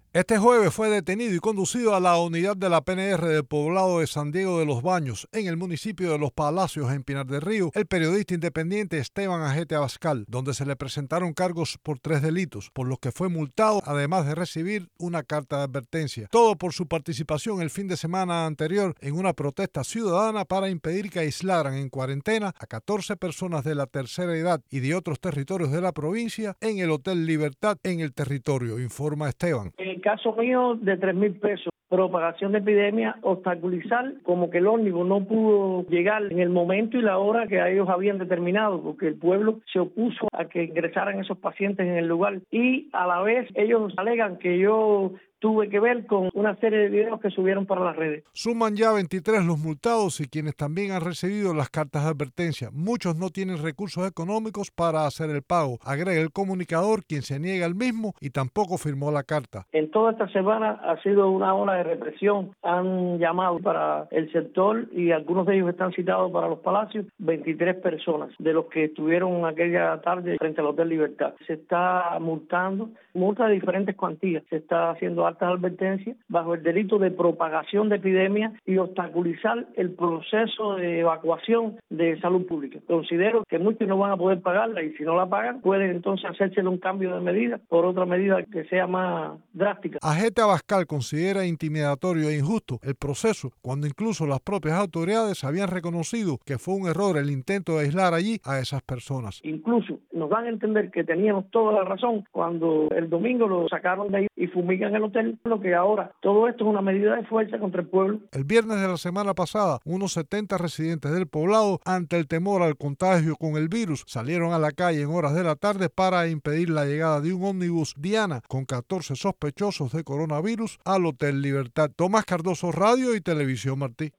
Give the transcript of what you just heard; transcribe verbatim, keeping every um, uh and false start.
Este jueves fue detenido y conducido a la unidad de la P N R del poblado de San Diego de los Baños, en el municipio de Los Palacios, en Pinar del Río, el periodista independiente Esteban Ajete Abascal, donde se le presentaron cargos por tres delitos, por los que fue multado, además de recibir una carta de advertencia. Todo por su participación el fin de semana anterior en una protesta ciudadana para impedir que aislaran en cuarentena a catorce personas de la tercera edad y de otros territorios de la provincia en el Hotel Libertad en el territorio, informa Esteban. En el caso mío, de tres mil pesos. Propagación de epidemia, obstaculizar, como que el ómnibus no pudo llegar en el momento y la hora que ellos habían determinado, porque el pueblo se opuso a que ingresaran esos pacientes en el lugar. Y a la vez ellos alegan que yo tuve que ver con una serie de videos que subieron para las redes. Suman ya veintitrés los multados y quienes también han recibido las cartas de advertencia. Muchos no tienen recursos económicos para hacer el pago, agrega el comunicador, quien se niega al mismo y tampoco firmó la carta. En toda esta semana ha sido una ola de represión. Han llamado para el sector y algunos de ellos están citados para los palacios, veintitrés personas de los que estuvieron aquella tarde frente al Hotel Libertad. Se está multando, multa de diferentes cuantías. Se está haciendo altas advertencias bajo el delito de propagación de epidemias y obstaculizar el proceso de evacuación de salud pública. Considero que muchos no van a poder pagarla y si no la pagan pueden entonces hacérsele un cambio de medida por otra medida que sea más drástica. Ajete Abascal considera intimidatorio e injusto el proceso cuando incluso las propias autoridades habían reconocido que fue un error el intento de aislar allí a esas personas. Incluso nos dan a entender que teníamos toda la razón cuando el domingo lo sacaron de ahí y fumigan el hotel, lo que ahora todo esto es una medida de fuerza contra el pueblo. El viernes de la semana pasada, unos setenta residentes del poblado, ante el temor al contagio con el virus, salieron a la calle en horas de la tarde para impedir la llegada de un ómnibus Diana con catorce sospechosos de coronavirus al Hotel Libertad. Tomás Cardoso, Radio y Televisión Martí.